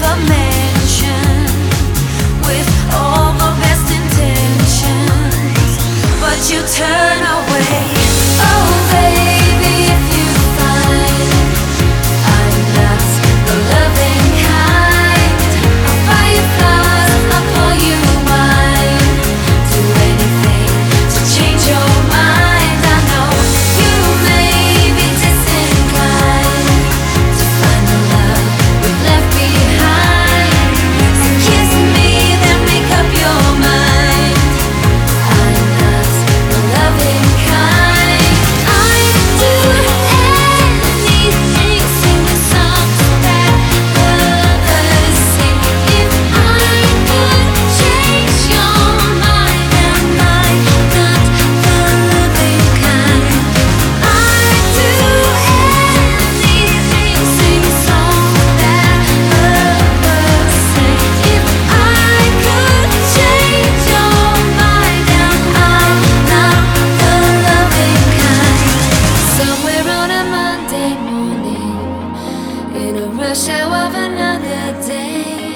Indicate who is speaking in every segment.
Speaker 1: the mansion with all the best intentions, but you turn away. Oh baby, if you find I'm not the loving kind, I'll buy you flowers, I'll call you mine, do anything to change your mind. I know you may be disinclined to find the love we've left behind, so kiss me, then make up your mind. I'm not the loving kind. I'd do anything, sing the songs that lovers sing, if I could change your mind. Am I not the loving kind? I'd do anything, sing the songs that lovers sing, if I could change your mind. Am I not the loving kind? Somewhere on a Monday morning, in a rush hour of another day,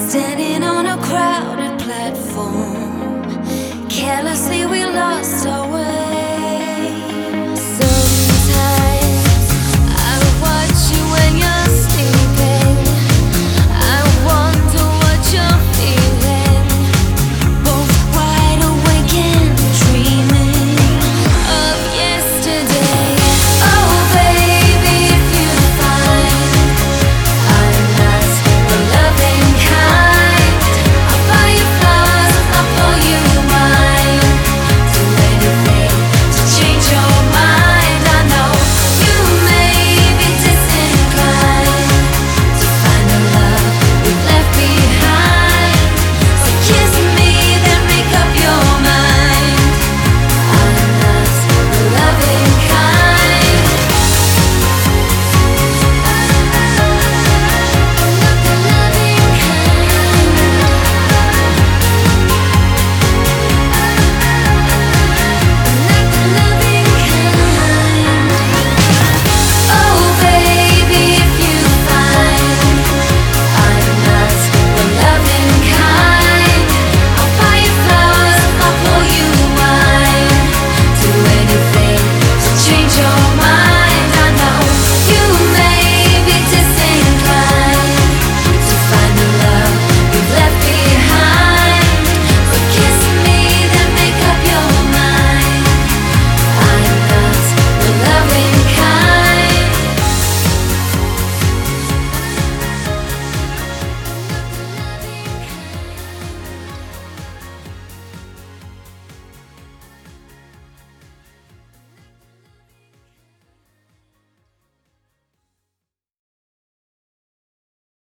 Speaker 1: standing on a crowded platform, carelessly we lost our